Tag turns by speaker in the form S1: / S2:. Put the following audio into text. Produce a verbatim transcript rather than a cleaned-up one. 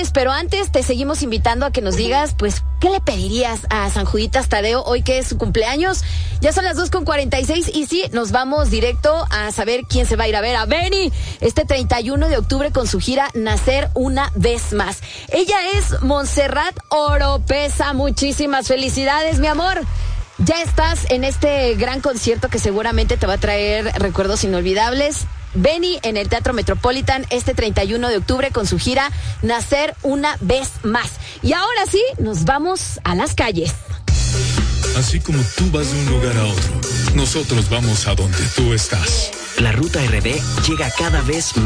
S1: Pero antes te seguimos invitando a que nos digas, pues, ¿qué le pedirías a San Juditas Tadeo hoy que es su cumpleaños? Ya son las dos con cuarenta y seis y sí, nos vamos directo a saber quién se va a ir a ver a Benny este treinta y uno de octubre con su gira Nacer una vez más. Ella es Montserrat Oropeza. Muchísimas felicidades, mi amor. Ya estás en este gran concierto que seguramente te va a traer recuerdos inolvidables. Benny en el Teatro Metropolitan este treinta y uno de octubre con su gira Nacer una vez más. Y ahora sí, nos vamos a las calles.
S2: Así como tú vas de un lugar a otro, nosotros vamos a donde tú estás.
S3: La Ruta R D llega cada vez más.